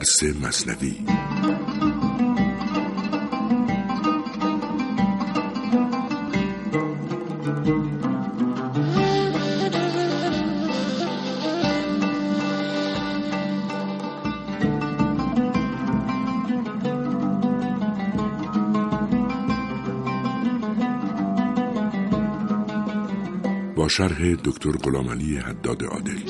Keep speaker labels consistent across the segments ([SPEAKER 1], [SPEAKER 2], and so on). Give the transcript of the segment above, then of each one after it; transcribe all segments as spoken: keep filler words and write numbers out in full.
[SPEAKER 1] درس مثنوی. با شرح دکتر غلامعلی حداد عادل.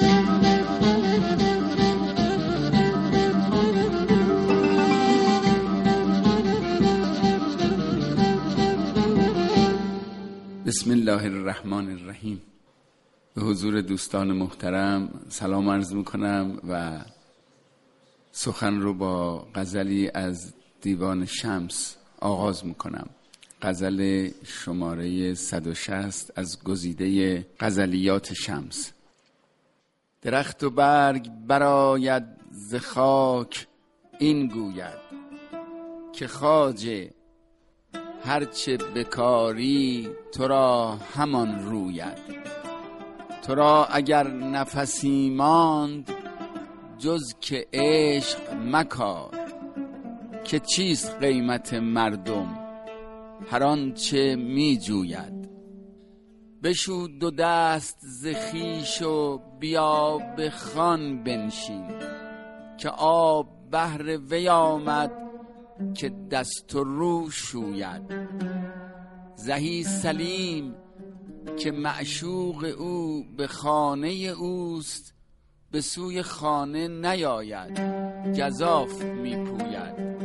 [SPEAKER 2] بسم الله الرحمن الرحیم. به حضور دوستان محترم سلام عرض میکنم و سخن رو با غزلی از دیوان شمس آغاز میکنم. غزل شماره صد و شصت از گزیده غزلیات شمس. درخت و برگ برآید ز خاک این گوید که خواجه هرچه بکاری تو را همان روید. تو را اگر نفسی ماند جز که عشق مکار، که چیست قیمت مردم هر آنچه می جوید. بشو دو دست ز خویش و بیا به خوان بنشین، که آب بهر وی آمد که دست و رو شوید. زهی سلیم که معشوق او به خانه اوست، به سوی خانه نیاید گزاف می پوید.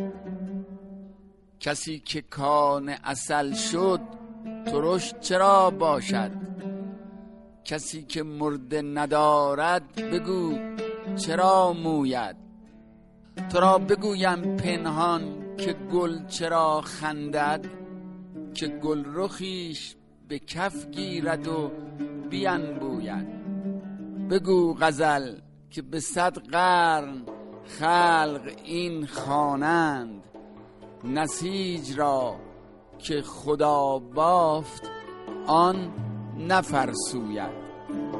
[SPEAKER 2] کسی که کان عسل شد ترش چرا باشد؟ کسی که مرده ندارد بگو چرا موید؟ تو را بگویم پنهان که گل چرا خندد؟ که گل رخیش به کف گیرد و بینبوید. بگو غزل که به صد قرن خلق این خوانند، نسیج را که خدا بافت آن نفرسوید.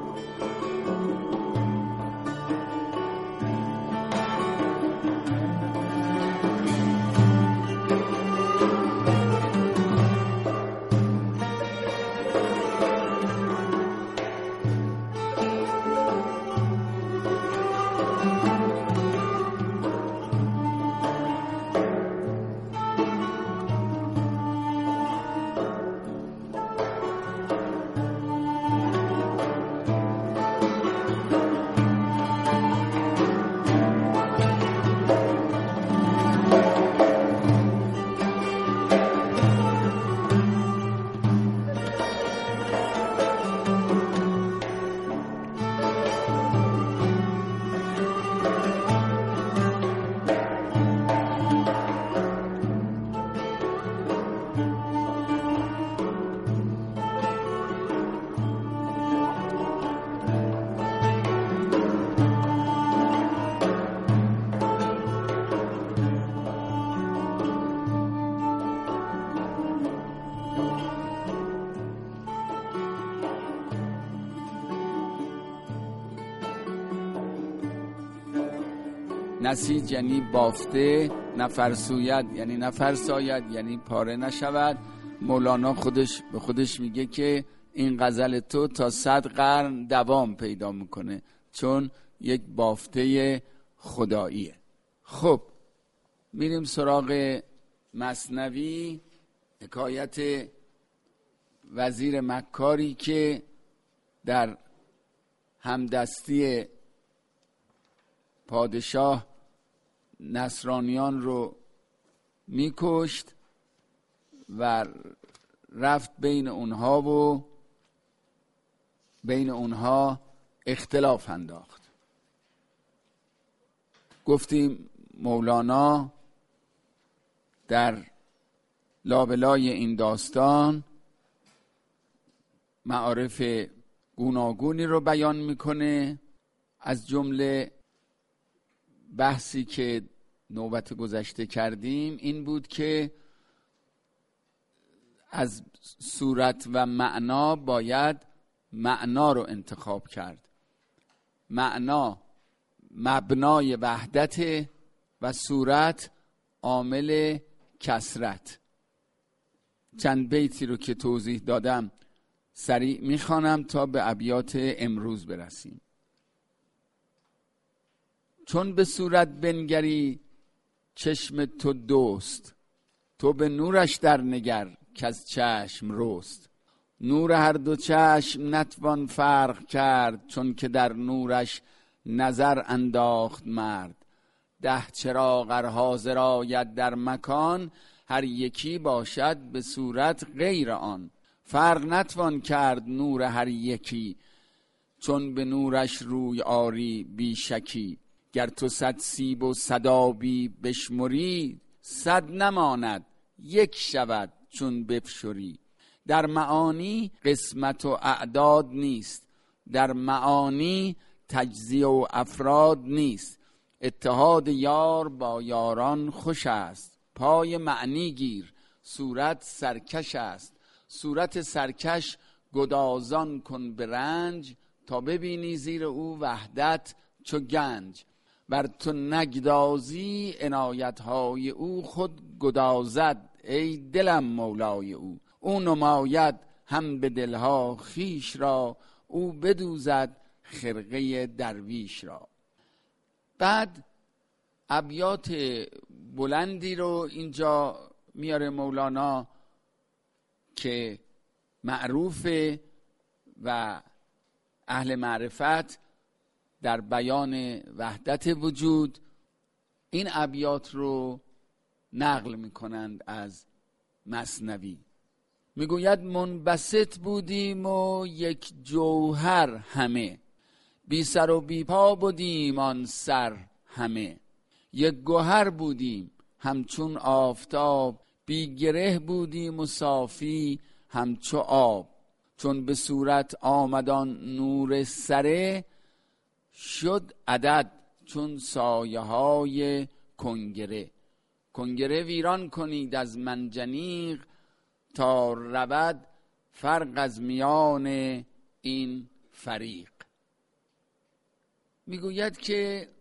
[SPEAKER 2] نسیج یعنی بافته، نفرسوید یعنی نفرساید یعنی پاره نشود. مولانا خودش به خودش میگه که این غزل تو تا صد قرن دوام پیدا میکنه، چون یک بافته خداییه. خب میریم سراغ مثنوی. حکایت وزیر مکاری که در همدستی پادشاه نصرانیان رو میکشت و رفت بین اونها و بین اونها اختلاف انداخت. گفتیم مولانا در لابلای این داستان معارف گوناگونی رو بیان میکنه. از جمله بحثی که نوبت گذشته کردیم این بود که از صورت و معنا باید معنا رو انتخاب کرد. معنا مبنای وحدت، و صورت عامل کثرت. چند بیتی رو که توضیح دادم سریع میخوانم تا به ابیات امروز برسیم. چون به صورت بنگری چشم تو دوست، تو به نورش در نگر که از چشم روست. نور هر دو چشم نتوان فرق کرد، چون که در نورش نظر انداخت مرد. ده چراغ ار حاضر آید در مکان، هر یکی باشد به صورت غیر آن. فرق نتوان کرد نور هر یکی، چون به نورش روی آری بی شکی. گر تو صد سیب و صد آبی بشمری، صد نماند یک شود چون بفشری. در معانی قسمت و اعداد نیست، در معانی تجزیه و افراد نیست. اتحاد یار با یاران خوش است، پای معنی گیر صورت سرکش است. صورت سرکش گدازان کن به رنج، تا ببینی زیر او وحدت چو گنج. بر تو نگدازی عنایتهای او، خود گدازد ای دلم مولای او. او نماید هم به دلها خیش را، او بدوزد خرقه درویش را. بعد ابیات بلندی رو اینجا میاره مولانا که معروفه و اهل معرفت در بیان وحدت وجود این ابیات رو نقل میکنند از مثنوی. میگوید منبسط بودیم و یک جوهر همه، بی سر و بی پا بودیم آن سر همه. یک گوهر بودیم همچون آفتاب، بی گره بودیم و صافی همچو آب. چون به صورت آمدان نور سره، شد عدد چون سایه های کنگره. کنگره ویران کنید از منجنیق، تا رود فرق از میان این فریق. میگوید که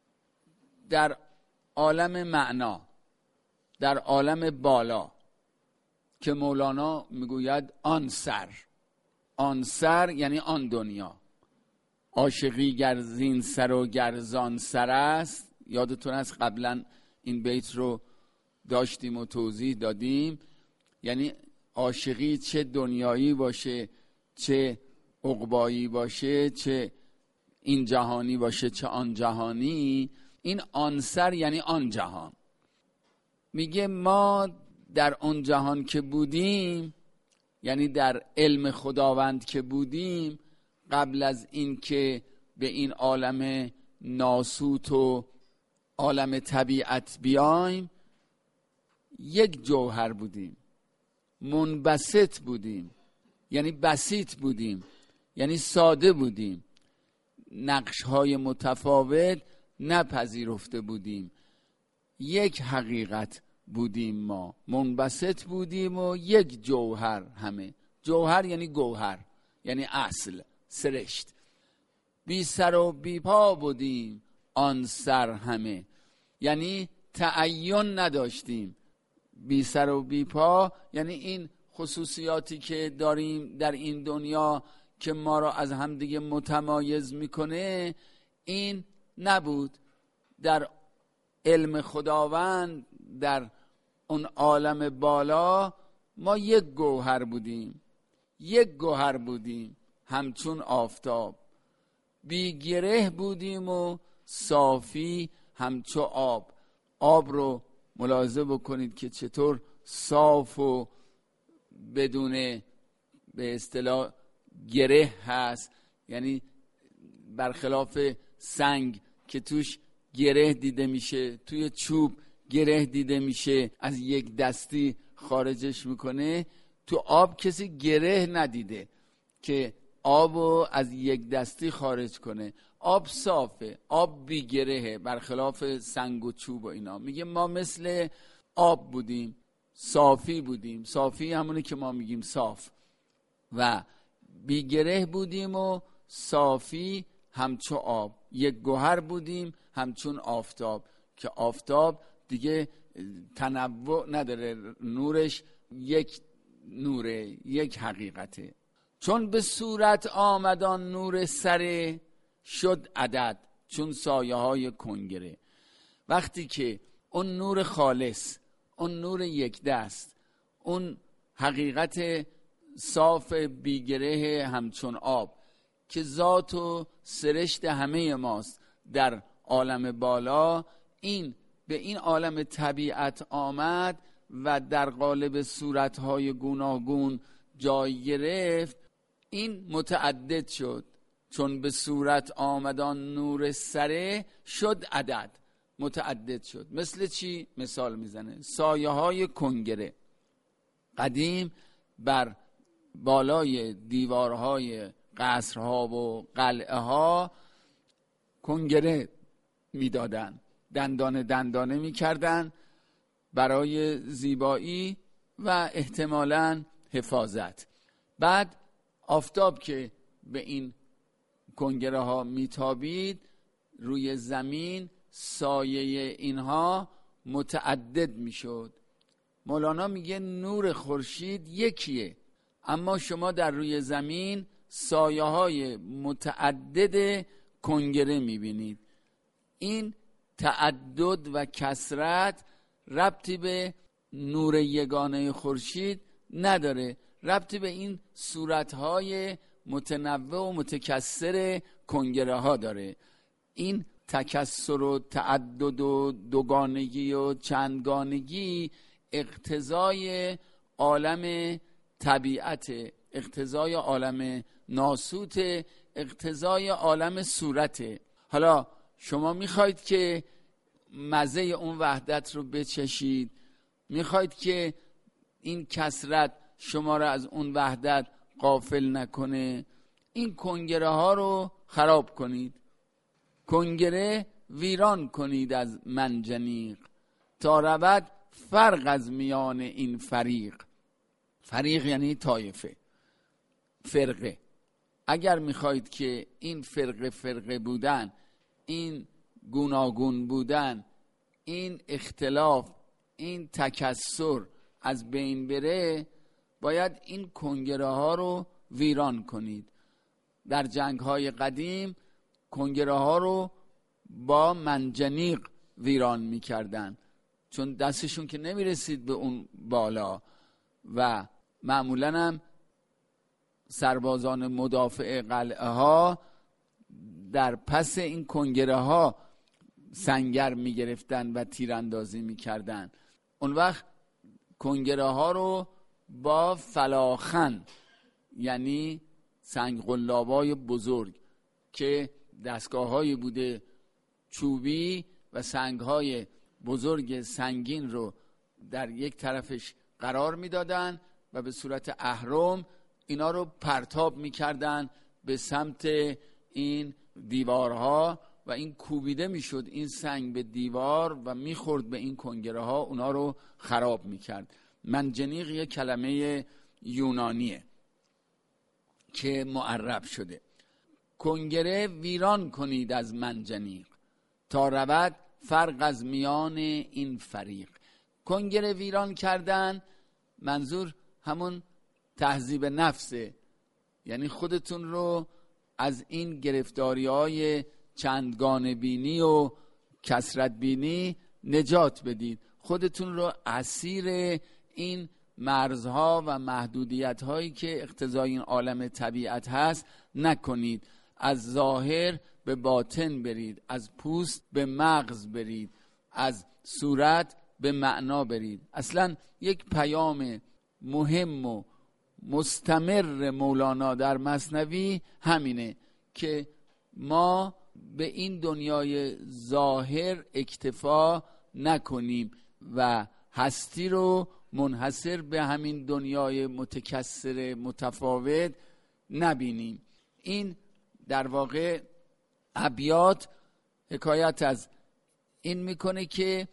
[SPEAKER 2] در عالم معنا، در عالم بالا که مولانا میگوید آن سر، آن سر یعنی آن دنیا. عاشقی گر زین سر و گر زان سر است. یادتون از قبلا این بیت رو داشتیم و توضیح دادیم. یعنی عاشقی چه دنیایی باشه، چه عقبایی باشه، چه این جهانی باشه، چه آن جهانی، این آن سر یعنی آن جهان. میگه ما در اون جهان که بودیم، یعنی در علم خداوند که بودیم، قبل از این که به این عالم ناسوت و عالم طبیعت بیایم، یک جوهر بودیم، منبسط بودیم، یعنی بسیط بودیم، یعنی ساده بودیم، نقش‌های متفاوت نپذیرفته بودیم. یک حقیقت بودیم، ما منبسط بودیم و یک جوهر همه. جوهر یعنی گوهر، یعنی اصل، سرشت. بی سر و بی پا بودیم آن سر همه، یعنی تعین نداشتیم. بی سر و بی پا یعنی این خصوصیاتی که داریم در این دنیا که ما را از همدیگه متمایز میکنه، این نبود. در علم خداوند، در اون عالم بالا، ما یک گوهر بودیم، یک گوهر بودیم همچون آفتاب. بی گره بودیم و صافی همچو آب. آب رو ملاحظه بکنید که چطور صاف و بدون به اصطلاح گره هست. یعنی برخلاف سنگ که توش گره دیده میشه، توی چوب گره دیده میشه، از یک دستی خارجش میکنه. تو آب کسی گره ندیده که آبو از یک دستی خارج کنه. آب صافه، آب بی گرهه، برخلاف سنگ و چوب و اینا. میگه ما مثل آب بودیم، صافی بودیم. صافی همونه که ما میگیم صاف. و بی گره بودیم و صافی همچو آب. یک گوهر بودیم همچون آفتاب. که آفتاب دیگه تنوع نداره، نورش یک نوره، یک حقیقته. چون به صورت آمدان نور سره، شد عدد چون سایه های کنگره. وقتی که اون نور خالص، اون نور یک دست، اون حقیقت صاف بیگره همچون آب که ذات و سرشت همه ماست در عالم بالا، این به این عالم طبیعت آمد و در قالب صورتهای گوناگون جای گرفت. این متعدد شد. چون به صورت آمدان نور سره، شد عدد، متعدد شد. مثل چی؟ مثال میزنه سایه های کنگره. قدیم بر بالای دیوارهای قصرها و قلعه ها کنگره میدادن، دندانه دندانه میکردن برای زیبایی و احتمالاً حفاظت. بعد آفتاب که به این کنگره ها میتابید، روی زمین سایه اینها متعدد میشد. مولانا میگه نور خورشید یکیه، اما شما در روی زمین سایه های متعدد کنگره میبینید. این تعدد و کثرت ربطی به نور یگانه خورشید نداره، ربطی به این صورتهای متنوع و متکثر کنگره ها داره. این تکثر و تعدد و دوگانگی و چندگانگی اقتضای عالم طبیعت، اقتضای عالم ناسوت، اقتضای عالم صورته. حالا شما میخواید که مزه اون وحدت رو بچشید، میخواید که این کثرت شما را از اون وحدت غافل نکنه، این کنگره ها رو خراب کنید، کنگره ویران کنید از منجنیق، تا رود فرق از میان این فریق. فریق یعنی طایفه، فرقه. اگر میخواید که این فرقه فرقه بودن، این گوناگون بودن، این اختلاف، این تکثر از بین بره، باید این کنگره ها رو ویران کنید. در جنگ های قدیم کنگره ها رو با منجنیق ویران میکردن، چون دستشون که نمیرسید به اون بالا و معمولا هم سربازان مدافع قلعه ها در پس این کنگره ها سنگر میگرفتن و تیراندازی میکردن. اون وقت کنگره ها رو با فلاخن، یعنی سنگ قلابای بزرگ که دستگاه های بوده چوبی و سنگ های بزرگ سنگین رو در یک طرفش قرار میدادن و به صورت اهرم اینا رو پرتاب میکردن به سمت این دیوارها و این کوبیده میشد این سنگ به دیوار و میخورد به این کنگره ها، اونا رو خراب میکرد. منجنیق یک کلمه یونانیه که معرب شده. کنگره ویران کنید از منجنیق، تا رود فرق از میان این فریق. کنگره ویران کردن منظور همون تهذیب نفسه، یعنی خودتون رو از این گرفتاری های چندگانه بینی و کثرت بینی نجات بدید، خودتون رو اسیر این مرزها و محدودیت هایی که اقتضای این عالم طبیعت هست نکنید. از ظاهر به باطن برید، از پوست به مغز برید، از صورت به معنا برید. اصلا یک پیام مهم و مستمر مولانا در مثنوی همینه که ما به این دنیای ظاهر اکتفا نکنیم و هستی رو منحصر به همین دنیای متکثر متفاوت نبینیم. این در واقع ابیات حکایت از این میکنه که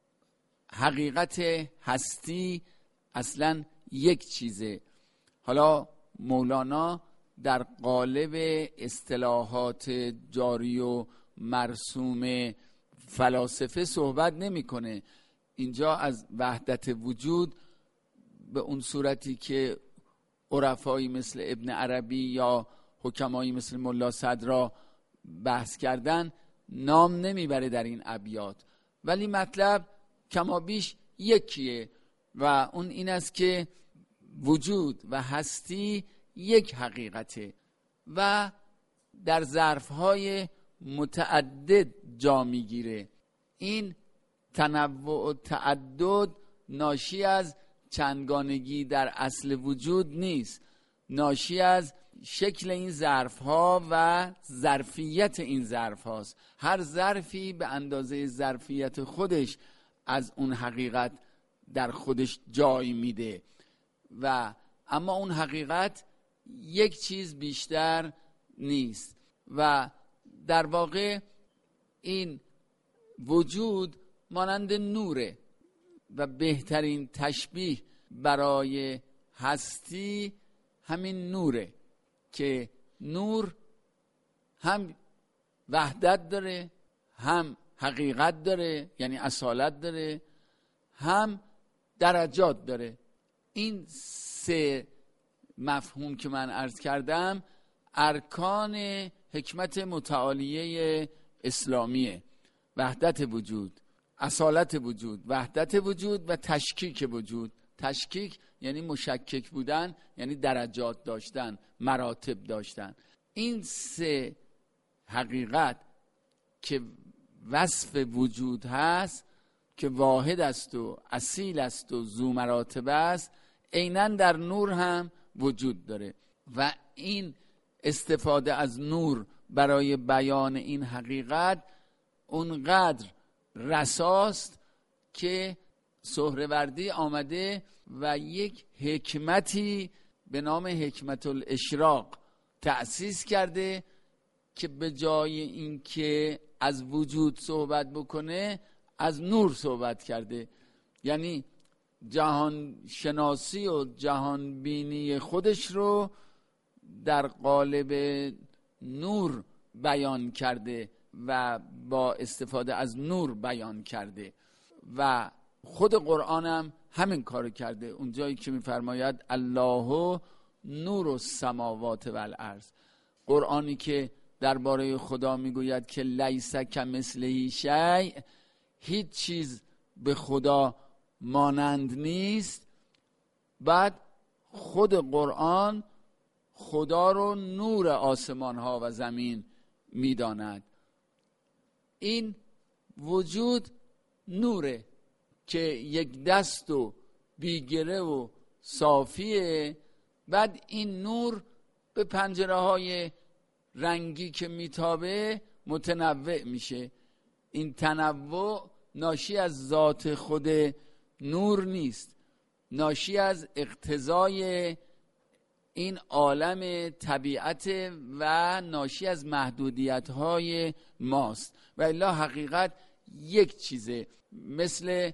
[SPEAKER 2] حقیقت هستی اصلا یک چیزه. حالا مولانا در قالب اصطلاحات جاری و مرسوم فلاسفه صحبت نمیکنه. اینجا از وحدت وجود به اون صورتی که عرفایی مثل ابن عربی یا حکمایی مثل ملا صدرا بحث کردن نام نمیبره در این ابیات، ولی مطلب کمابیش یکیه و اون این است که وجود و هستی یک حقیقته و در ظرفهای متعدد جا میگیره. این تنوع و تعدد ناشی از چندگانگی در اصل وجود نیست، ناشی از شکل این ظرفها و ظرفیت این ظرف هاست. هر ظرفی به اندازه ظرفیت خودش از اون حقیقت در خودش جای میده و اما اون حقیقت یک چیز بیشتر نیست و در واقع این وجود مانند نوره و بهترین تشبیه برای هستی همین نوره که نور هم وحدت داره، هم حقیقت داره یعنی اصالت داره، هم درجات داره. این سه مفهوم که من عرض کردم ارکان حکمت متعالیه اسلامیه: وحدت وجود، اصالت وجود، وحدت وجود و تشکیک وجود. تشکیک یعنی مشکک بودن، یعنی درجات داشتن، مراتب داشتن. این سه حقیقت که وصف وجود هست، که واحد است و اصیل است و ذو مراتب است، عیناً در نور هم وجود داره و این استفاده از نور برای بیان این حقیقت اونقدر رساست که سهروردی آمده و یک حکمتی به نام حکمت الاشراق تأسیس کرده که به جای اینکه از وجود صحبت بکنه از نور صحبت کرده. یعنی جهان شناسی و جهان بینی خودش رو در قالب نور بیان کرده و با استفاده از نور بیان کرده و خود قرآن هم همین کارو کرده. اونجایی که میفرماید الله نور السماوات و الارض، قرآنی که درباره خدا میگوید که لیس کمثله شیء، هیچ چیز به خدا مانند نیست، بعد خود قرآن خدا رو نور آسمان ها و زمین میداند. این وجود نوره که یک دست و بیگره و صافیه، بعد این نور به پنجره های رنگی که میتابه متنوع میشه. این تنوع ناشی از ذات خود نور نیست، ناشی از اقتضای این عالم طبیعت و ناشی از محدودیت‌های ماست. و الا حقیقت یک چیزه، مثل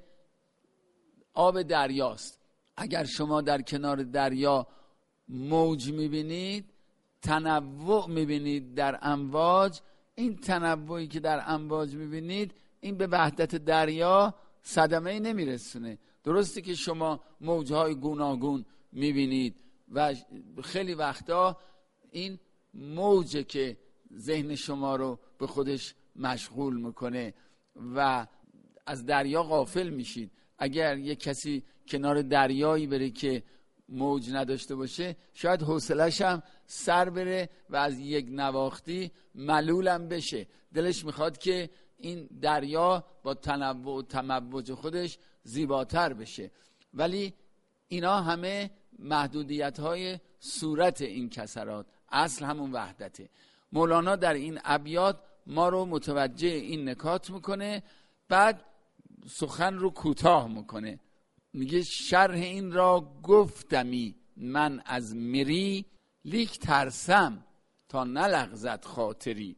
[SPEAKER 2] آب دریاست. اگر شما در کنار دریا موج میبینید، تنوع میبینید در امواج، این تنوعی که در امواج میبینید این به وحدت دریا صدمه نمیرسونه. درسته که شما موجهای گوناگون میبینید و خیلی وقتا این موجه که ذهن شما رو به خودش مشغول میکنه و از دریا غافل میشید. اگر یک کسی کنار دریایی بره که موج نداشته باشه شاید حوصله‌ش هم سر بره و از یک نواختی ملولم بشه، دلش میخواد که این دریا با تنوع و تموج خودش زیباتر بشه. ولی اینا همه محدودیت‌های صورت این کسرات، اصل همون وحدته. مولانا در این ابیات ما رو متوجه این نکات میکنه، بعد سخن رو کوتاه میکنه. میگه شرح این را گفتمی من از مری، لیک ترسم تا نلغزد خاطری.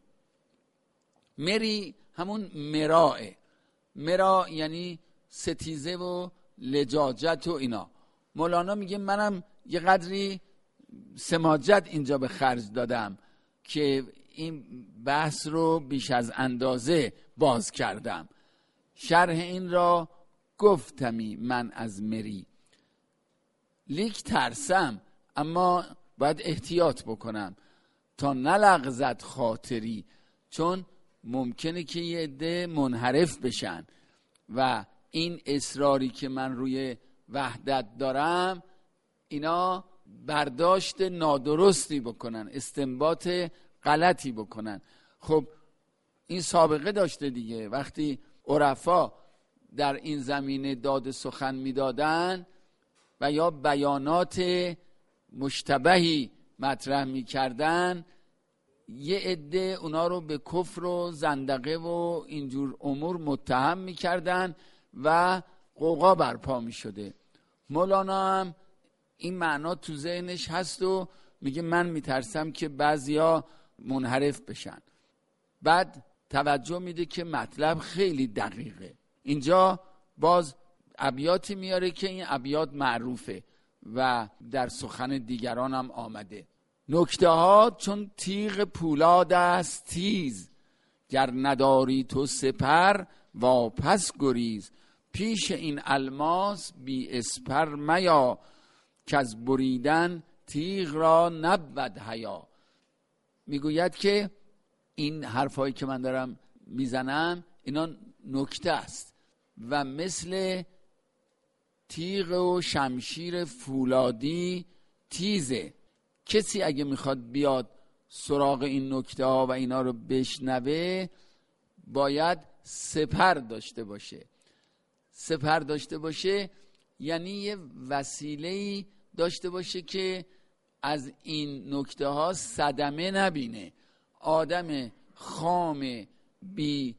[SPEAKER 2] مری همون مراه، مرا یعنی ستیزه و لجاجت و اینا. مولانا میگه منم یه قدری سماجت اینجا به خرج دادم که این بحث رو بیش از اندازه باز کردم. شرح این را گفتمی من از مری، لیک ترسم اما باید احتیاط بکنم تا نلغزد خاطری، چون ممکنه که یه عده منحرف بشن و این اصراری که من روی وحدت دارم اینا برداشت نادرستی بکنن، استنباط غلطی بکنن. خب این سابقه داشته دیگه. وقتی عرفا در این زمینه داد سخن میدادن و یا بیانات مشتبهی مطرح میکردن، یه عده اونا رو به کفر و زندقه و اینجور امور متهم میکردن و قوقا برپا میشده. مولانا هم این معنا تو ذهنش هست و میگه من میترسم که بعضیا منحرف بشن. بعد توجه میده که مطلب خیلی دقیقه. اینجا باز ابیاتی میاره که این ابیات معروفه و در سخن دیگران هم آمده. نکته ها چون تیغ پولاد است تیز، گر نداری تو سپر واپس گریز. پیش این الماس بی اسپر میا، که از بریدن تیغ را نبود حیا. میگوید که این حرفایی که من دارم میزنم اینا نکته است و مثل تیغ و شمشیر فولادی تیزه. کسی اگه میخواد بیاد سراغ این نکته ها و اینا رو بشنوه باید سپر داشته باشه. سپر داشته باشه یعنی یه وسیله‌ای داشته باشه که از این نکته ها صدمه نبینه. آدم خام بی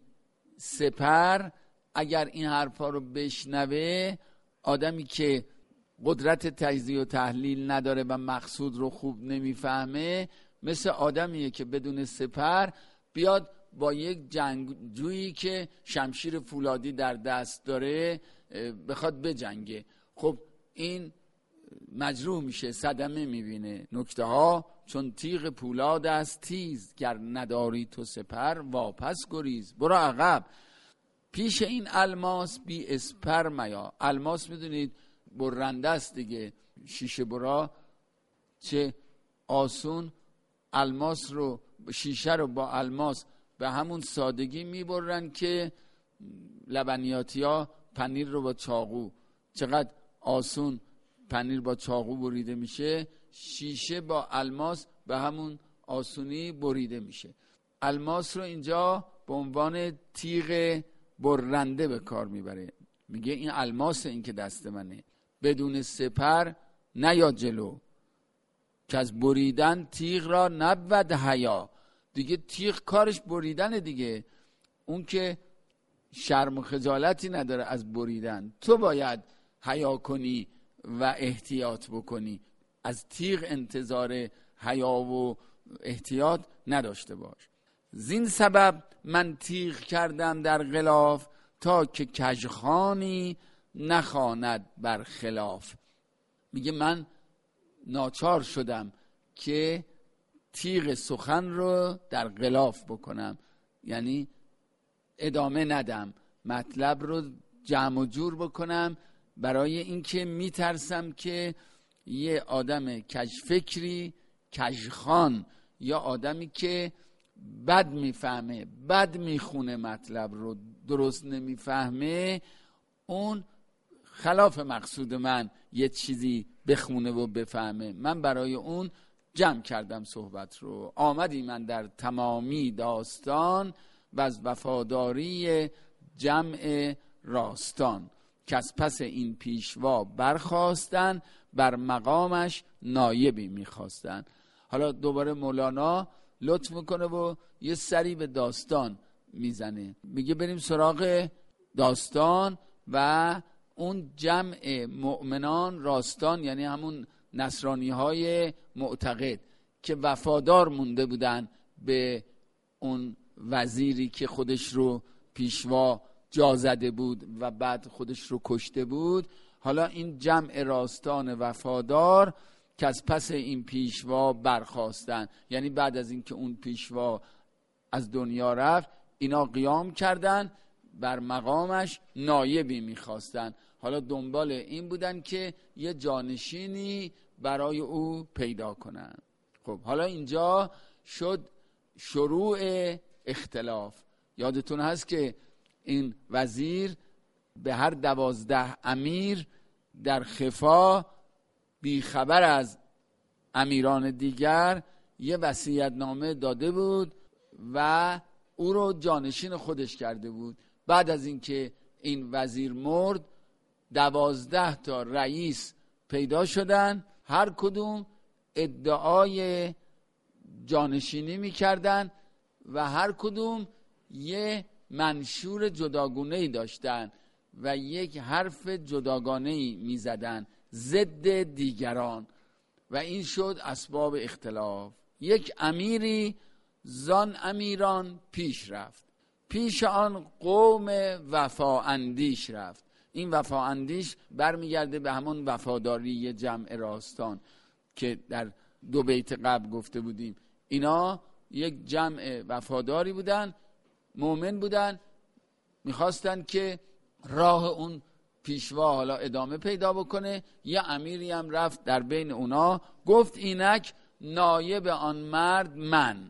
[SPEAKER 2] سپر اگر این حرفا رو بشنوه، آدمی که قدرت تجزیه و تحلیل نداره و مقصود رو خوب نمیفهمه، مثل آدمیه که بدون سپر بیاد با یک جنگجویی که شمشیر فولادی در دست داره بخواد بجنگه. خب این مجروح میشه، صدمه میبینه. نکته ها چون تیغ پولاد است تیز، گر نداری تو سپر واپس گریز. برو عقب. پیش این الماس بی اسپر میا. الماس میدونید برنده است دیگه، شیشه برا. چه آسون الماس رو، شیشه رو با الماس به همون سادگی میبرن که لبنیاتی ها پنیر رو با چاقو، چقدر آسون پنیر با چاقو بریده میشه، شیشه با الماس به همون آسونی بریده میشه. الماس رو اینجا به عنوان تیغ برنده به کار میبره. میگه این الماس، این که دست منه، بدون سپر نیا جلو، که از بریدن تیغ را نبود حیا. دیگه تیغ کارش بریدن دیگه، اون که شرم و خجالتی نداره از بریدن. تو باید حیا کنی و احتیاط بکنی، از تیغ انتظار حیا و احتیاط نداشته باش. زین سبب من تیغ کردم در غلاف، تا که کژخوانی نخواند بر خلاف. میگه من ناچار شدم که تیغ سخن رو در غلاف بکنم، یعنی ادامه ندم، مطلب رو جمع و جور بکنم، برای اینکه میترسم که یه آدم کژفکری، کژخوان، یا آدمی که بد میفهمه، بد میخونه، مطلب رو درست نمیفهمه، اون خلاف مقصود من یه چیزی بخونه و بفهمه. من برای اون جمع کردم صحبت رو. آمدی من در تمامی داستان، و از وفاداری جمع راستان، که از پس این پیشوا برخواستن، بر مقامش نایبی میخواستن. حالا دوباره مولانا لطف میکنه و یه سری به داستان میزنه. میگه بریم سراغ داستان و اون جمع مؤمنان راستان، یعنی همون نصرانی های معتقد که وفادار مونده بودن به اون وزیری که خودش رو پیشوا جا زده بود و بعد خودش رو کشته بود. حالا این جمع راستان وفادار که از پس این پیشوا برخاستن. یعنی بعد از اینکه اون پیشوا از دنیا رفت، اینا قیام کردن، بر مقامش نایبی میخواستن. حالا دنبال این بودن که یه جانشینی برای او پیدا کنن. خب حالا اینجا شد شروع اختلاف. یادتون هست که این وزیر به هر دوازده امیر در خفا بیخبر از امیران دیگر یه وصیت‌نامه داده بود و او رو جانشین خودش کرده بود. بعد از اینکه این وزیر مرد، دوازده تا رئیس پیدا شدن، هر کدوم ادعای جانشینی میکردن و هر کدوم یه منشور جداگونه‌ای داشتن و یک حرف جداگانه‌ای میزدن ضد دیگران و این شد اسباب اختلاف. یک امیری زان امیران پیش رفت، پیش آن قوم وفا اندیش رفت. این وفا اندیش برمیگرده به همون وفاداری جمع راستان که در دو بیت قبل گفته بودیم. اینا یک جمع وفاداری بودن، مؤمن بودن، میخواستن که راه اون پیشوا حالا ادامه پیدا بکنه. یه امیری هم رفت در بین اونا گفت اینک نایب آن مرد من،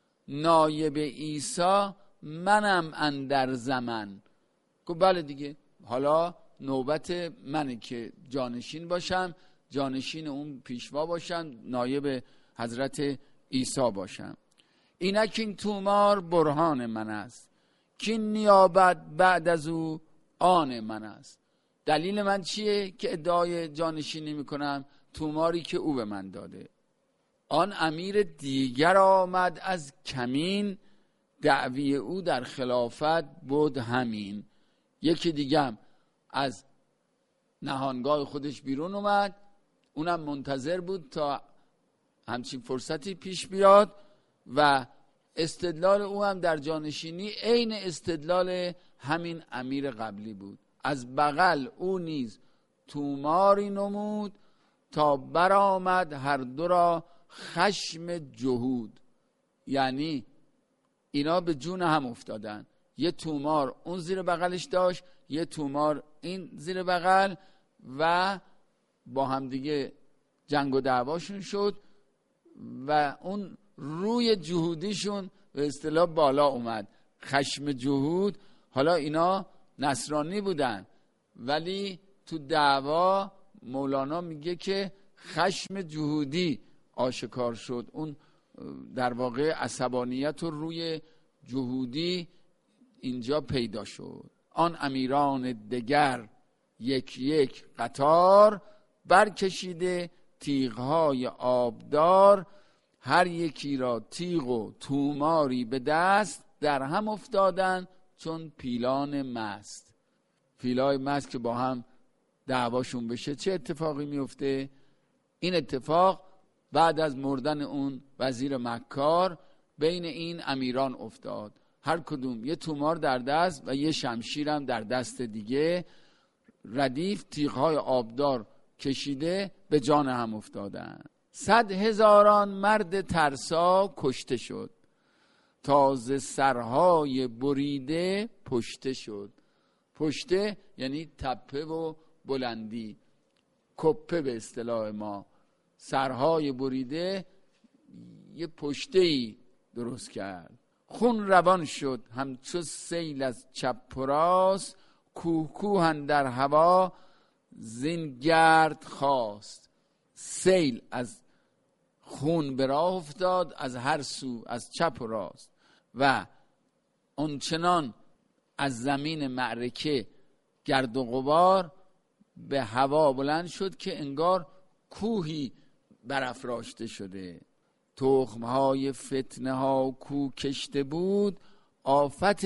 [SPEAKER 2] نایب عیسی منم اندر زمن. گفت بله دیگه، حالا نوبت منه که جانشین باشم، جانشین اون پیشوا باشم، نایب حضرت عیسی باشم. اینک این تومار برهان من است، که نیابت بعد از او آن من است. دلیل من چیه که ادعای جانشینی میکنم؟ توماری که او به من داده. آن امیر دیگر آمد از کمین، دعوی او در خلافت بود همین. یکی دیگه از نهانگاه خودش بیرون اومد، اونم منتظر بود تا همچین فرصتی پیش بیاد و استدلال او هم در جانشینی عین استدلال همین امیر قبلی بود. از بغل او نیز توماری نمود، تا برآمد هر دو را خشم جهود. یعنی اینا به جون هم افتادن، یه تومار اون زیر بغلش داشت، یه تومار این زیر بغل، و با هم دیگه جنگ و دعواشون شد و اون روی جهودیشون به اصطلاح بالا اومد، خشم جهود. حالا اینا نصرانی بودن ولی تو دعوا مولانا میگه که خشم جهودی آشکار شد. اون در واقع عصبانیت و روی جهودی اینجا پیدا شد. آن امیران دگر یک یک قطار، برکشیده تیغهای آبدار، هر یکی را تیغ و توماری به دست، در هم افتادن چون پیلان مست. پیلای مست که با هم دعواشون بشه چه اتفاقی میفته؟ این اتفاق بعد از مردن اون وزیر مکار بین این امیران افتاد. هر کدوم یه تومار در دست و یه شمشیرم در دست دیگه، ردیف تیغهای آبدار کشیده به جان هم افتادن. صد هزاران مرد ترسا کشته شد، تازه سرهای بریده پشته شد. پشته یعنی تپه و بلندی، کپه به اصطلاح ما. سرهای بریده یه پشته‌ای درست کرد. خون روان شد همچو سیل از چپ و راست، کوه کوه در هوا زین گرد خواست. سیل از خون به راه افتاد از هر سو، از چپ و راست، و اونچنان از زمین معرکه گرد و غبار به هوا بلند شد که انگار کوهی برافراشته شده. تخمهای فتنه ها کو کشته بود، آفت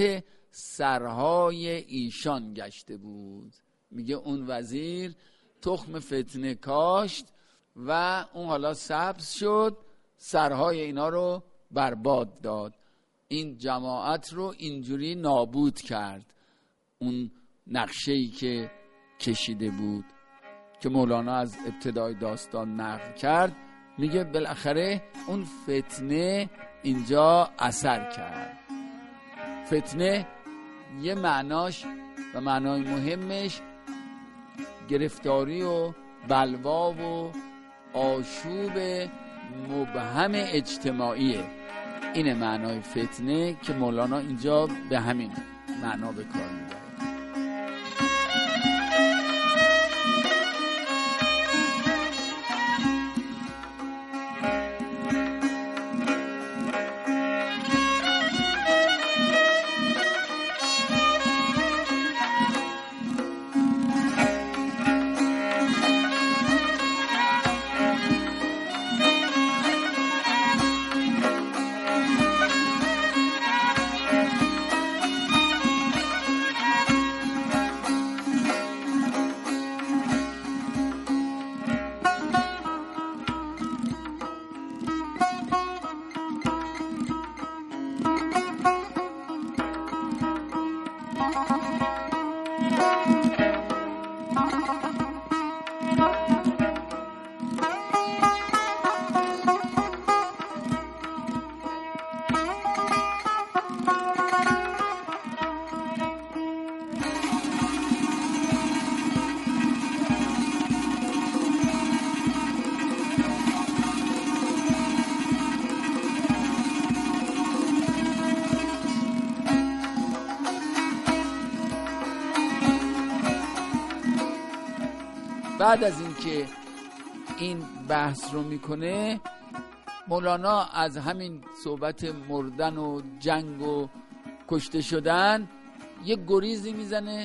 [SPEAKER 2] سرهای ایشان گشته بود. میگه اون وزیر تخم فتنه کاشت و اون حالا سبز شد، سرهای اینا رو برباد داد. این جماعت رو اینجوری نابود کرد، اون نقشه‌ای که کشیده بود. که مولانا از ابتدای داستان نقل کرد، میگه بالاخره اون فتنه اینجا اثر کرد. فتنه یه معناش و معنای مهمش گرفتاری و بلوا و آشوب مبهم اجتماعیه. اینه معنای فتنه که مولانا اینجا به همین معنا به کار میبره. بعد از اینکه این بحث رو میکنه، مولانا از همین صحبت مردن و جنگ و کشته شدن یه گریزی میزنه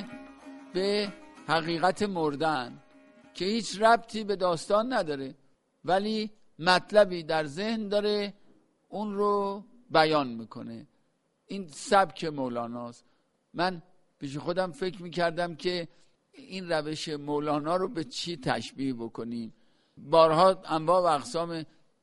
[SPEAKER 2] به حقیقت مردن که هیچ ربطی به داستان نداره، ولی مطلبی در ذهن داره، اون رو بیان میکنه. این سبک مولاناست. من پیش خودم فکر میکردم که این روش مولانا رو به چی تشبیه بکنیم. بارها انواع و اقسام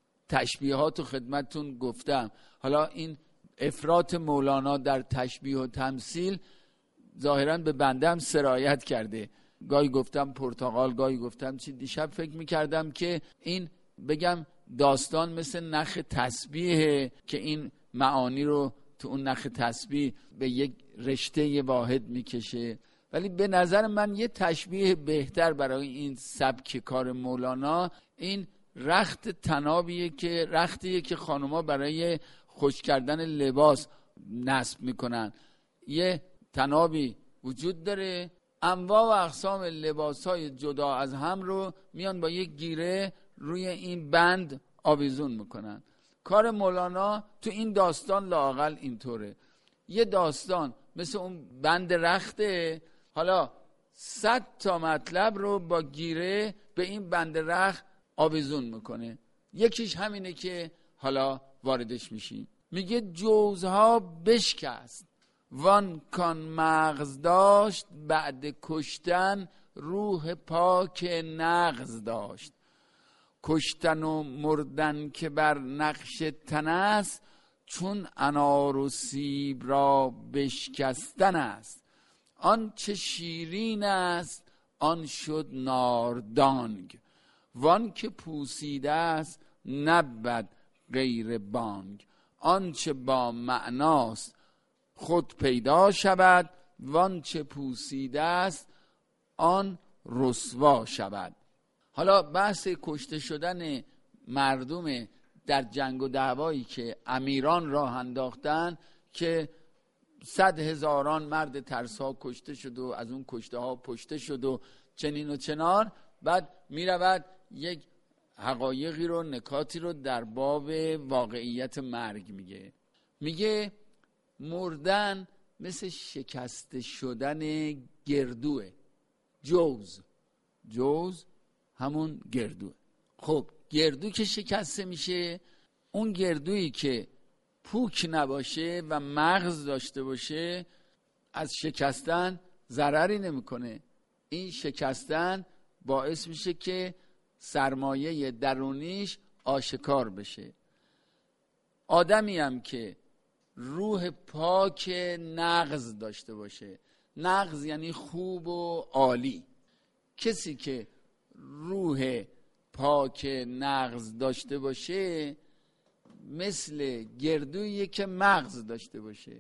[SPEAKER 2] تشبیهات و خدمتتون گفتم. حالا این افراط مولانا در تشبیه و تمثیل ظاهراً به بنده هم سرایت کرده. گاهی گفتم پرتقال، گاهی گفتم چی. دیشب فکر میکردم که این بگم داستان مثل نخ تسبیحه که این معانی رو تو اون نخ تسبیح به یک رشته واحد میکشه، ولی به نظر من یه تشبیه بهتر برای این سبک کار مولانا این رخت طنابیه که رختیه که خانوما برای خوش کردن لباس نصب میکنن. یه طنابی وجود داره، انواع و اقسام لباسهای جدا از هم رو میان با یک گیره روی این بند آویزون میکنن. کار مولانا تو این داستان لااقل اینطوره. یه داستان مثل اون بند رخته، حالا صد تا مطلب رو با گیره به این بند رخت آویزون میکنه. یکیش همینه که حالا واردش میشیم. میگه جوزها بشکست وان کان مغز داشت، بعد کشتن روح پاک نغز داشت. کشتن و مردن که بر نقش تن است، چون انار و سیب را بشکستن است. آن چه شیرین است آن شد ناردانگ، وان که پوسیده است نبود غیر بانگ. آن چه با معناست خود پیدا شود، وان چه پوسیده است آن رسوا شود. حالا بحث کشته شدن مردم در جنگ و دعوایی که امیران راه انداختن که صد هزاران مرد ترسا کشته شد و از اون کشته ها پشته شد و چنین و چنان، بعد می رود یک حقایقی رو، نکاتی رو در باب واقعیت مرگ میگه. میگه مردن مثل شکسته شدن گردوه. جوز جوز همون گردوه. خب گردو که شکسته میشه، اون گردویی که پوک نباشه و مغز داشته باشه از شکستن ضرری نمیکنه. این شکستن باعث میشه که سرمایه درونیش آشکار بشه. آدمی هم که روح پاک نغز داشته باشه، نغز یعنی خوب و عالی، کسی که روح پاک نغز داشته باشه مثل گردویی که مغز داشته باشه.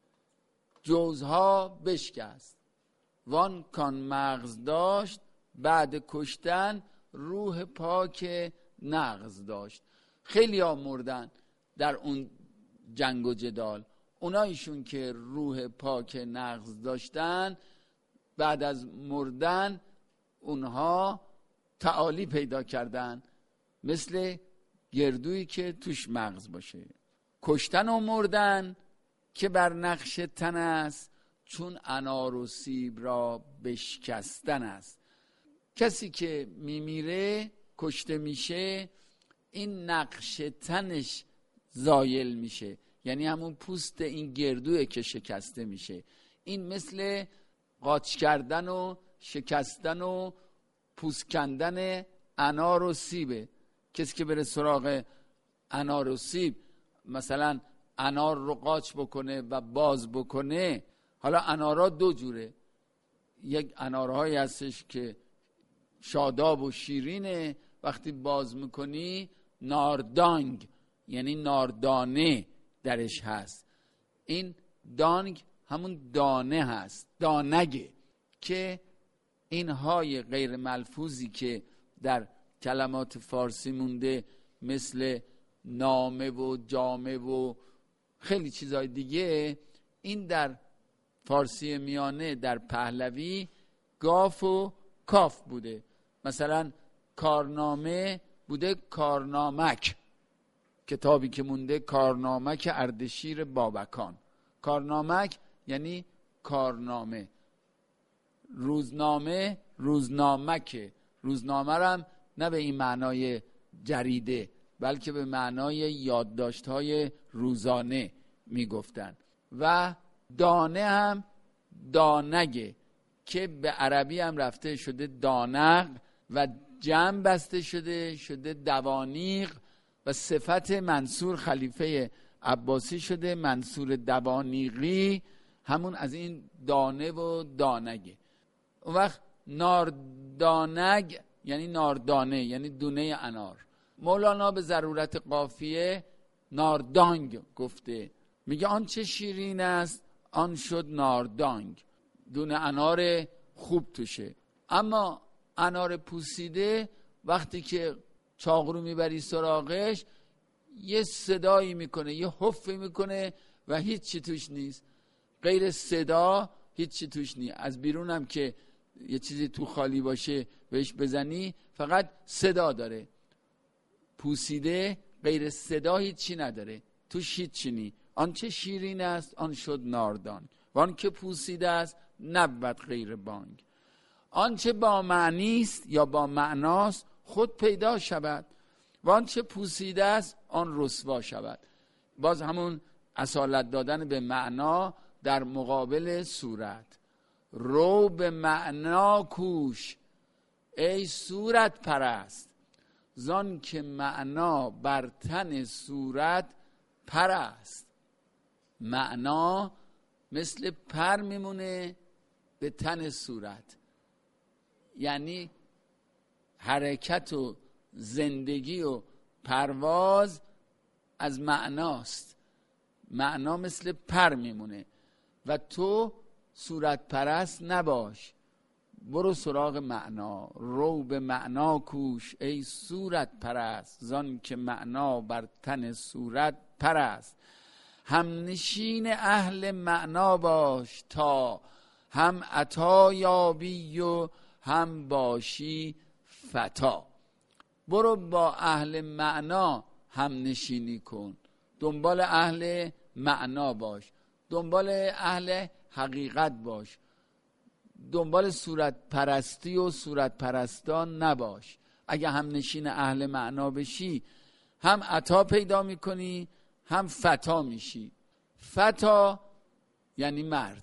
[SPEAKER 2] جوزها بشکست، وان کان مغز داشت، بعد کشتن روح پاک نغز داشت. خیلی ها مردن در اون جنگ و جدال. اونایشون که روح پاک نغز داشتن بعد از مردن اونها تعالی پیدا کردن مثل گردویی که توش مغز باشه. کشتن و مردن که بر نقش تن است، چون انار و سیب را بشکستن است. کسی که میمیره کشته میشه این نقش تنش زایل میشه، یعنی همون پوست این گردویی که شکسته میشه. این مثل قاچ کردن و شکستن و پوست کندن انار و سیبه. کسی که بره سراغ انار و سیب، مثلا انار رو قاچ بکنه و باز بکنه، حالا انارها دو جوره، یک انارهایی هستش که شاداب و شیرینه، وقتی باز میکنی ناردانگ یعنی ناردانه درش هست. این دانگ همون دانه هست، دانگه، که این های غیر ملفوظی که در کلمات فارسی مونده مثل نامه و جامه و خیلی چیزهای دیگه، این در فارسی میانه در پهلوی گاف و کاف بوده. مثلا کارنامه بوده کارنامک، کتابی که مونده کارنامک اردشیر بابکان. کارنامک یعنی کارنامه. روزنامه روزنامکه. روزنامه هم نه به این معنای جریده بلکه به معنای یادداشت‌های روزانه میگفتن. و دانه هم دانگه که به عربی هم رفته شده دانق و جمع بسته شده شده دوانیق و صفت منصور خلیفه عباسی شده منصور دوانیقی، همون از این دانه و دانگه. اون وقت ناردانگ یعنی ناردانه یعنی دونه انار. مولانا به ضرورت قافیه ناردانگ گفته، میگه آن چه شیرین است آن شد ناردانگ، دونه انار خوب توشه. اما انار پوسیده وقتی که چاقو میبری سراغش یه صدایی میکنه، یه حفی میکنه و هیچی توش نیست، غیر صدا هیچی توش نیست. از بیرون هم که یه چیزی تو خالی باشه بهش بزنی فقط صدا داره. پوسیده غیر صدا هیچی نداره، توش هیچی نیست. آنچه شیرین است آن شد ناردان، وان که پوسیده است نبود غیر بانگ. آنچه با معنی است یا با معناست خود پیدا شود، وانچه پوسیده است آن رسوا شود. باز همون اصالت دادن به معنا در مقابل صورت. رو به معنا کوش ای صورت پرست، زان که معنا بر تن صورت پرست. معنا مثل پر میمونه به تن صورت، یعنی حرکت و زندگی و پرواز از معناست. معنا مثل پر میمونه و تو صورت پرست نباش، برو سراغ معنا. رو به معنا کوش ای صورت پرست، زان که معنا بر تن صورت پرست. هم نشین اهل معنا باش تا هم عطا یابی و هم باشی فتا. برو با اهل معنا هم نشینی کن، دنبال اهل معنا باش، دنبال اهل حقیقت باش، دنبال صورت پرستی و صورت پرستان نباش. اگه هم نشین اهل معنا بشی هم عطا پیدا میکنی هم فتا میشی. فتا یعنی مرد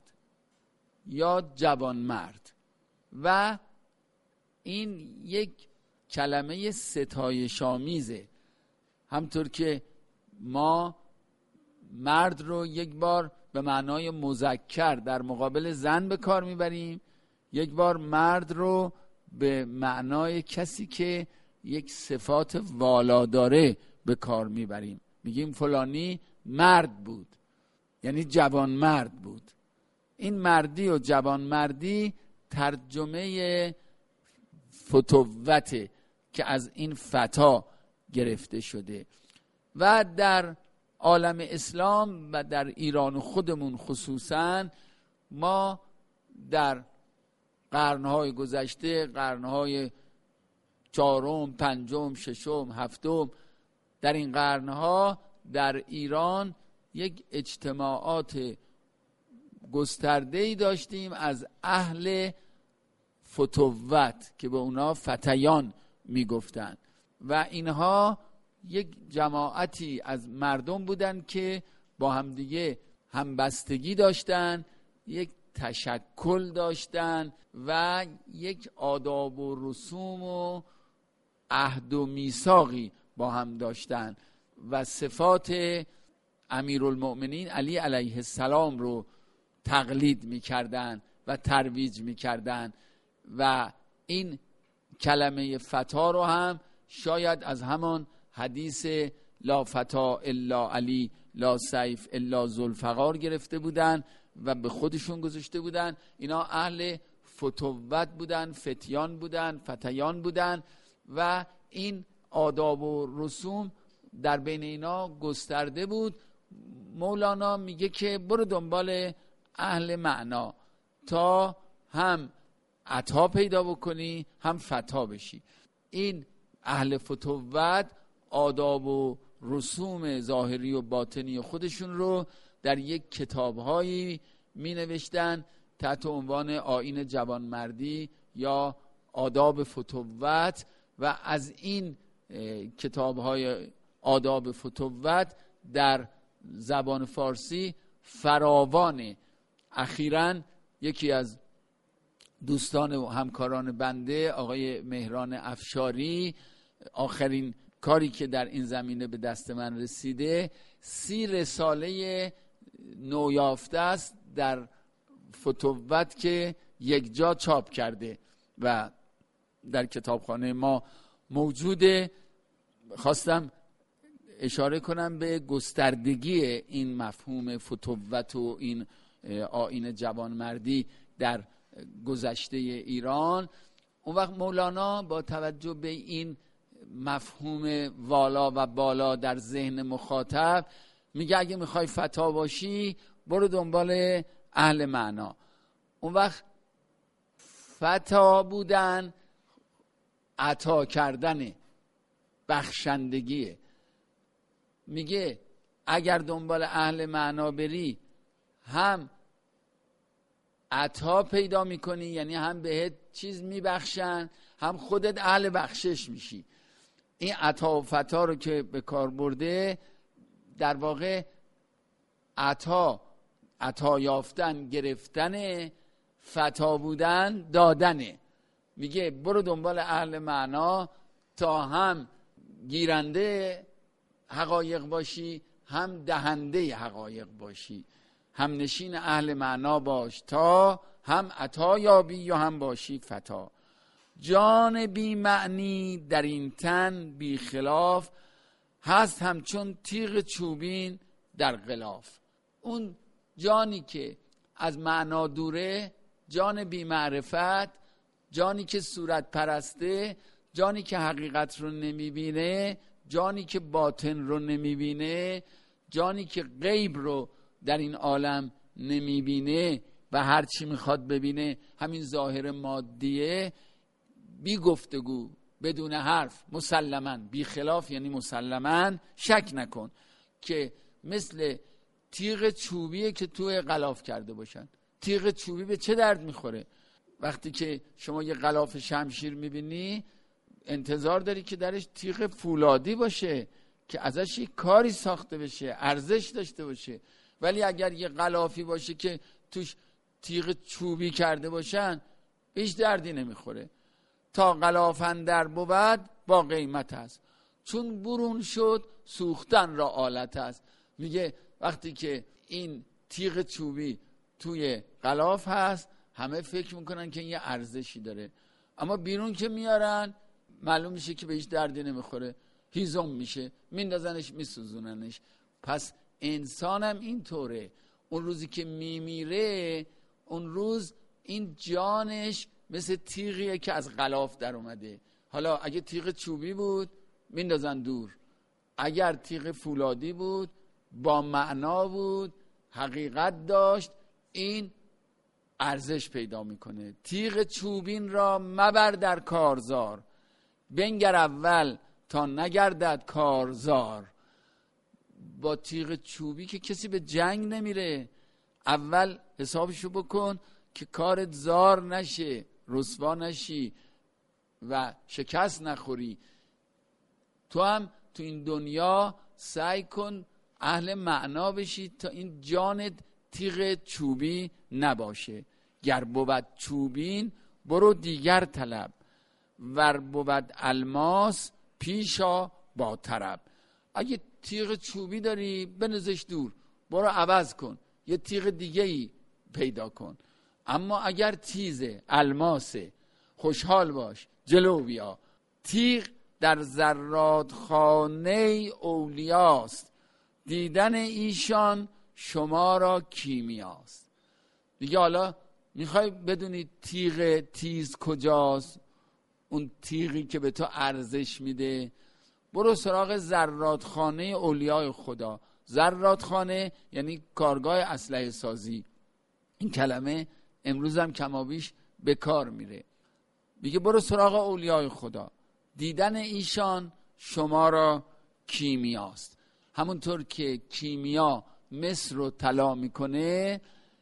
[SPEAKER 2] یا جوان مرد و این یک کلمه ستایش آمیزه. همطور که ما مرد رو یک بار به معنای مذکر در مقابل زن به کار میبریم، یک بار مرد رو به معنای کسی که یک صفات والا داره به کار میبریم. میگیم فلانی مرد بود، یعنی جوان مرد بود. این مردی و جوان مردی ترجمه فتوته که از این فتا گرفته شده. و در عالم اسلام و در ایران خودمون خصوصا ما در قرنهای گذشته، قرنهای چهارم، پنجم، ششم، هفتم، در این قرنها در ایران یک اجتماعات گسترده‌ای داشتیم از اهل فتوت که به اونا فتیان میگفتن و اینها یک جماعتی از مردم بودن که با همدیگه همبستگی داشتن، یک تشکل داشتن و یک آداب و رسوم و عهد و میثاقی با هم داشتن و صفات امیرالمؤمنین علی علیه السلام رو تقلید میکردن و ترویج میکردن و این کلمه فتا رو هم شاید از همان حدیث لا فتا الا علی لا سیف الا ذوالفقار گرفته بودن و به خودشون گذاشته بودن. اینا اهل فتوت بودن، فتیان بودن، فتیان بودن و این آداب و رسوم در بین اینا گسترده بود. مولانا میگه که برو دنبال اهل معنا تا هم عطا پیدا بکنی هم فتا بشی. این اهل فتوت آداب و رسوم ظاهری و باطنی خودشون رو در یک کتابهایی می نوشتن تحت عنوان آیین جوانمردی یا آداب فتوت و از این کتابهای آداب فتوت در زبان فارسی فراوانه. اخیراً یکی از دوستان و همکاران بنده آقای مهران افشاری آخرین کاری که در این زمینه به دست من رسیده سی رساله نویافته است در فتوت که یک جا چاپ کرده و در کتابخانه ما موجوده. خواستم اشاره کنم به گستردگی این مفهوم فتوت و این آیین جوانمردی در گذشته ایران. اون وقت مولانا با توجه به این مفهوم والا و بالا در ذهن مخاطب میگه اگه میخوای فتا باشی برو دنبال اهل معنا. اون وقت فتا بودن عطا کردن، بخشندگیه. میگه اگر دنبال اهل معنا بری هم عطا پیدا میکنی، یعنی هم بهت چیز میبخشن، هم خودت اهل بخشش میشی. این عطا و فتا رو که به کار برده در واقع عطا عطا یافتن گرفتن، فتا بودن دادنه. میگه برو دنبال اهل معنا تا هم گیرنده حقایق باشی هم دهنده حقایق باشی. هم نشین اهل معنا باش تا هم عطا یابی و هم باشی فتا. جان بی معنی در این تن بی خلاف هست همچون تیغ چوبین در غلاف. اون جانی که از معنا دوره، جان بی معرفت، جانی که صورت پرسته، جانی که حقیقت رو نمیبینه، جانی که باطن رو نمیبینه، جانی که غیب رو در این عالم نمیبینه و هر چی میخواد ببینه همین ظاهر مادیه، بی گفتگو بدون حرف مسلماً، بی خلاف یعنی مسلماً، شک نکن که مثل تیغ چوبیه که توی غلاف کرده باشن. تیغ چوبی به چه درد میخوره؟ وقتی که شما یه غلاف شمشیر میبینی انتظار داری که درش تیغ فولادی باشه که ازش یک کاری ساخته بشه، ارزش داشته باشه. ولی اگر یه غلافی باشه که توش تیغ چوبی کرده باشن هیچ دردی نمیخوره. تا غلاف اندر بود با قیمت است، چون برون شد سوختن را آلت است. میگه وقتی که این تیغ چوبی توی غلاف هست همه فکر میکنن که این یه ارزشی داره، اما بیرون که میارن معلوم میشه که به هیچ دردی نمیخوره، هیزم میشه، میندازنش میسوزوننش. پس انسانم اینطوره، اون روزی که میمیره اون روز این جانش مثل تیغیه که از غلاف در اومده. حالا اگه تیغ چوبی بود میندازن دور، اگر تیغ فولادی بود با معنا بود، حقیقت داشت، این ارزش پیدا میکنه. تیغ چوبین را مبر در کارزار، بنگر اول تا نگردد کارزار. با تیغ چوبی که کسی به جنگ نمیره، اول حسابشو بکن که کارت زار نشه، رسوا نشی و شکست نخوری. تو هم تو این دنیا سعی کن اهل معنا بشی تا این جانت تیغ چوبی نباشه. گر بود چوبین برو دیگر طلب، ور بود الماس پیشا با طرب. اگه تیغ چوبی داری بنزش دور، برو عوض کن، یه تیغ دیگه ای پیدا کن. اما اگر تیزه، الماسه، خوشحال باش، جلو بیا. تیغ در زرادخانه اولیاست، دیدن ایشان شما را کیمیاست. دیگه حالا میخوای بدونی تیغ تیز کجاست، اون تیغی که به تو ارزش میده، برو سراغ زرادخانه اولیای خدا. زرادخانه یعنی کارگاه اسلحه سازی. این کلمه امروز هم کمابیش به کار میره. میگه برو سراغ اولیای خدا، دیدن ایشان شما را کیمیاست. همونطور که کیمیا مس رو طلا میکنه،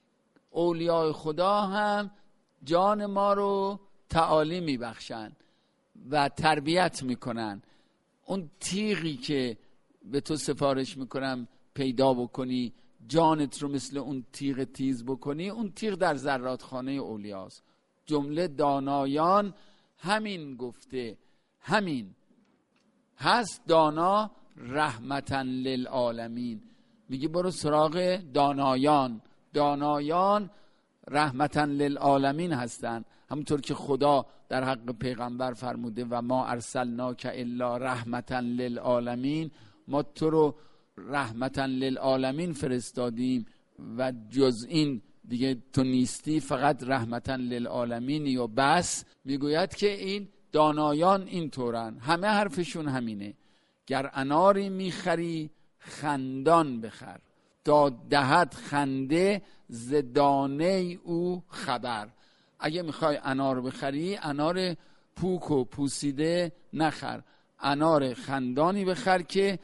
[SPEAKER 2] اولیای خدا هم جان ما رو تعالی میبخشن و تربیت میکنن. اون تیغی که به تو سفارش میکنم پیدا بکنی، جانت رو مثل اون تیغ تیز بکنی، اون تیغ در زرادخانه اولیاست. جمله دانایان همین گفته، همین هست دانا رحمتاً للعالمین. میگه برو سراغ دانایان. دانایان رحمتاً للعالمین هستن، همونطور که خدا در حق پیغمبر فرموده و ما ارسلناک الا رحمتاً للعالمین. ما تو رو رحمتاً للعالمین فرستادیم و جز این دیگه تو نیستی، فقط رحمتاً للعالمینی و بس. میگوید که این دانایان این طورن، همه حرفشون همینه. گر اناری میخری خندان بخر، تا دهد خنده ز دانه او خبر. اگه میخوای انار بخری، انار پوک و پوسیده نخر، انار خندانی بخر که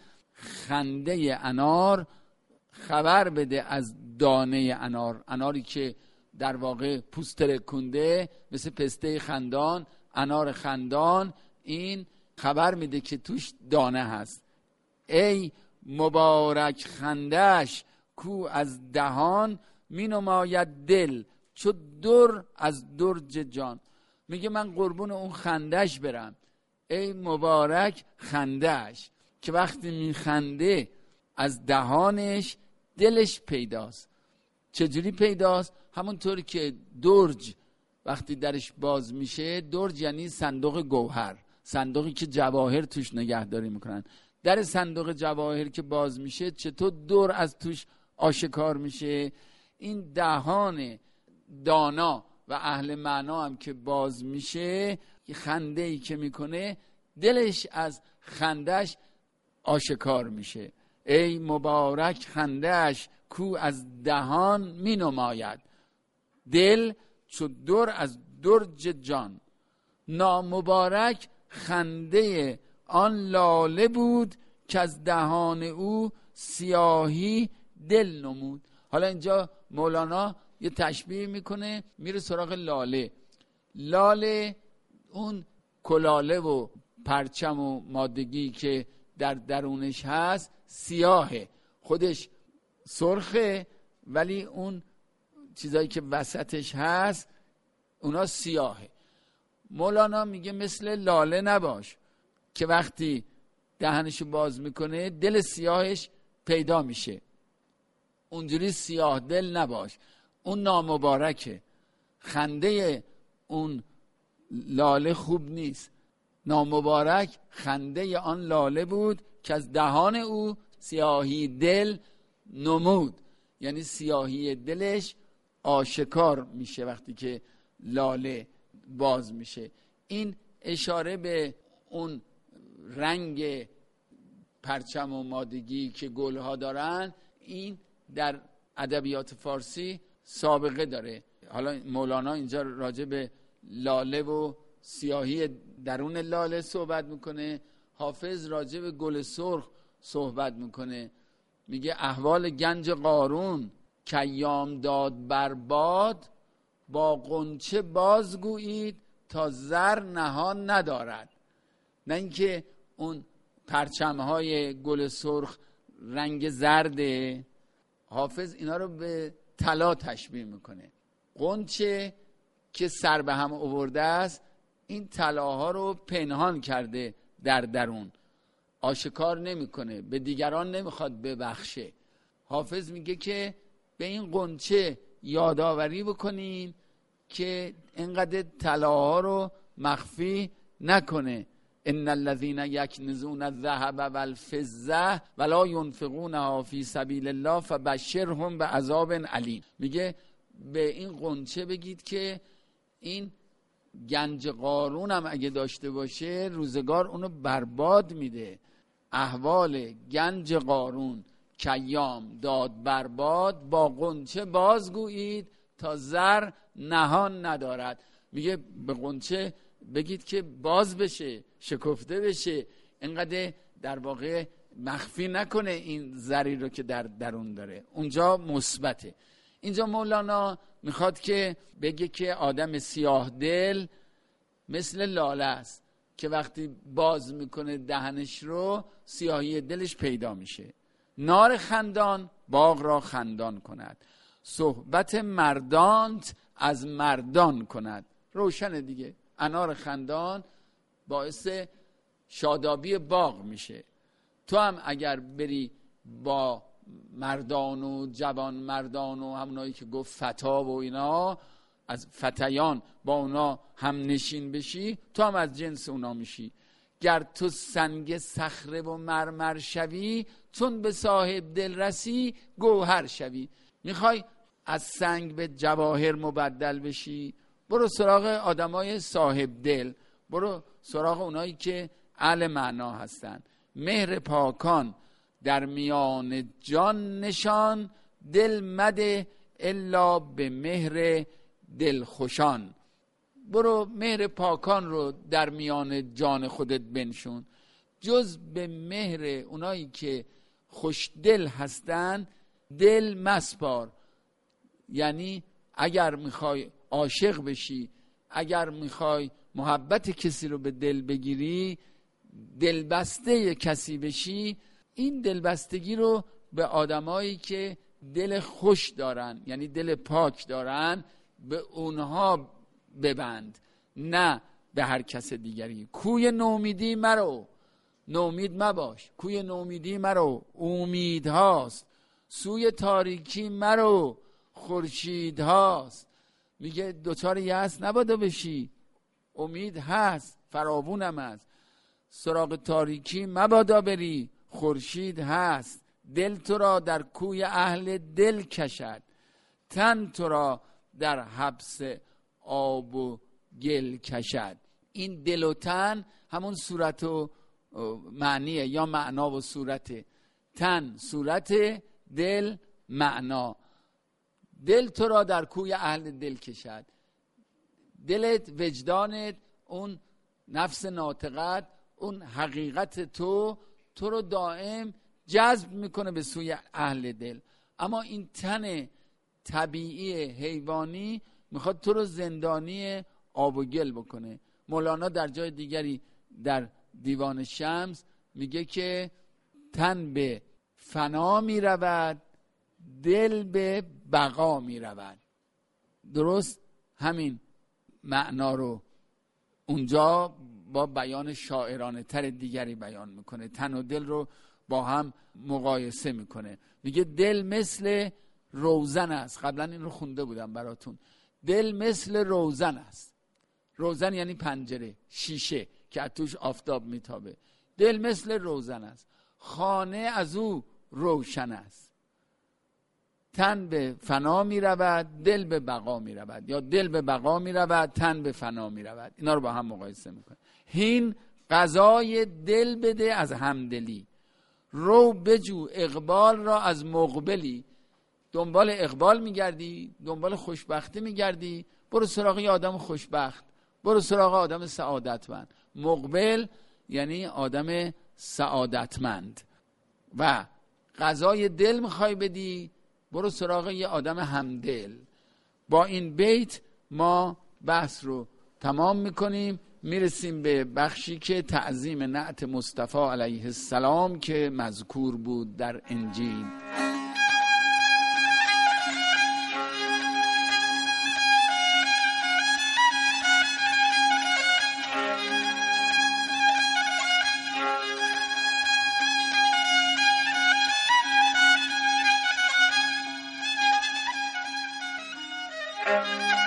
[SPEAKER 2] خنده انار خبر بده از دانه انار. اناری که در واقع پوست ترکونده مثل پسته خندان، انار خندان این خبر میده که توش دانه هست. ای مبارک خندش کو از دهان، می نماید دل چو در از درج جان. میگه من قربون اون خندش برم. ای مبارک خندش که وقتی میخنده از دهانش دلش پیداست. چجوری پیداست؟ همونطوری که درج وقتی درش باز میشه، درج یعنی صندوق گوهر، صندوقی که جواهر توش نگهداری میکنن. در صندوق جواهر که باز میشه چطور در از توش آشکار میشه؟ این دهان دانا و اهل معنا هم که باز میشه، خنده ای که میکنه دلش از خندش آشکار میشه. ای مبارک خندش کو از دهان می نماید، دل چو در از درج جان. نامبارک خنده آن لاله بود، که از دهان او سیاهی دل نمود. حالا اینجا مولانا یه تشبیه میکنه، میره سراغ لاله. لاله اون کلاله و پرچم و مادگی که در درونش هست سیاهه، خودش سرخه، ولی اون چیزایی که وسطش هست اونا سیاهه. مولانا میگه مثل لاله نباش که وقتی دهنشو باز میکنه دل سیاهش پیدا میشه. اونجوری سیاه دل نباش، اون نامبارکه. خنده اون لاله خوب نیست. نامبارک خنده آن لاله بود که از دهان او سیاهی دل نمود. یعنی سیاهی دلش آشکار میشه وقتی که لاله باز میشه. این اشاره به اون رنگ پرچم و مادگی که گلها دارن، این در ادبیات فارسی سابقه داره. حالا مولانا اینجا راجع به لاله و سیاهی درون لاله صحبت میکنه، حافظ راجع به گل سرخ صحبت میکنه. میگه احوال گنج قارون که ایام داد برباد، با غنچه بازگویید تا زر نهان ندارد. نه اینکه اون پرچمهای گل سرخ رنگ زرده، حافظ اینا رو به طلا تشبیه میکنه. غنچه که سر به هم آورده است، این طلاها رو پنهان کرده در درون، آشکار نمیکنه، به دیگران نمیخواد ببخشه. حافظ میگه که به این غنچه یادآوری بکنین که اینقدر طلاها رو مخفی نکنه. ان الذين يكنزون الذهب والفضه ولا ينفقونها في سبيل الله فبشرهم بعذاب علیم. میگه به این غنچه بگید که این گنج قارون هم اگه داشته باشه روزگار اونو برباد میده. احوال گنج قارون کیام داد برباد، با غنچه بازگویید تا زر نهان ندارد. میگه به غنچه بگید که باز بشه، شکفته بشه، اینقدر در واقع مخفی نکنه این زری رو که در درون داره. اونجا مثبته. اینجا مولانا میخواد که بگه که آدم سیاه دل مثل لاله است که وقتی باز میکنه دهنش رو سیاهی دلش پیدا میشه. نار خندان باغ را خندان کند، صحبت مردانت از مردان کند. روشن دیگه، انار خندان باعث شادابی باغ میشه. تو هم اگر بری با مردان و جوان مردان و همونایی که گفت فتا و اینا، از فتیان با اونا هم نشین بشی، تو هم از جنس اونا میشی. گر تو سنگ صخره و مرمر شوی، چون به صاحب دل رسی گوهر شوی. میخوای از سنگ به جواهر مبدل بشی، برو سراغ آدمای صاحب دل، برو سراغ اونایی که اهل معنا هستن. مهر پاکان در میان جان نشان، دل مده الا به مهر دل خوشان. برو مهر پاکان رو در میان جان خودت بنشون، جز به مهر اونایی که خوش دل هستن دل مسپار. یعنی اگر میخوای عاشق بشی، اگر میخوای محبت کسی رو به دل بگیری، دلبسته کسی بشی، این دلبستگی رو به آدمایی که دل خوش دارن، یعنی دل پاک دارن، به اونها ببند، نه به هر کس دیگری. کوی نومیدی مرو، نومید مباش. کوی نومیدی مرو، امید هاست. سوی تاریکی مرو، خورشید هاست. میگه دوچار یأس نبادا بشی، امید هست، فراوونم هست. سراغ تاریکی مبادا بری، خورشید هست. دل تو را در کوی اهل دل کشد، تن تو را در حبس آب و گل کشد. این دل و تن همون صورت و معنیه، یا معنا و صورته. تن صورت، دل معنا. دل تو را در کوی اهل دل کشد. دلت، وجدانت، اون نفس ناطقت، اون حقیقت تو تو رو دائم جذب میکنه به سوی اهل دل. اما این تن طبیعی حیوانی میخواد تو رو زندانی آب و گل بکنه. مولانا در جای دیگری در دیوان شمس میگه که تن به فنا میرود، دل به بقا میرود. درست همین معنا رو اونجا با بیان شاعرانه تر دیگری بیان میکنه. تن و دل رو با هم مقایسه میکنه. میگه دل مثل روزن است. قبلا این رو خونده بودم براتون. دل مثل روزن است. روزن یعنی پنجره، شیشه که از توش آفتاب میتابه. دل مثل روزن است، خانه از او روشن است. تن به فنا می رود، دل به بقا می رود، یا دل به بقا می رود، تن به فنا می رود. اینا رو با هم مقایسه میکنه. هین غذای دل بده از همدلی، رو بجو اقبال را از مقبلی. دنبال اقبال میگردی، دنبال خوشبختی میگردی، برو سراغ یه آدم خوشبخت، برو سراغ آدم سعادتمند. مقبل یعنی آدم سعادتمند. و غذای دل میخوای بدی، برو سراغ یه آدم همدل. با این بیت ما بحث رو تمام میکنیم، میرسیم به بخشی که تعظیم نعت مصطفی علیه السلام که مذکور بود در انجیل.
[SPEAKER 3] Thank you.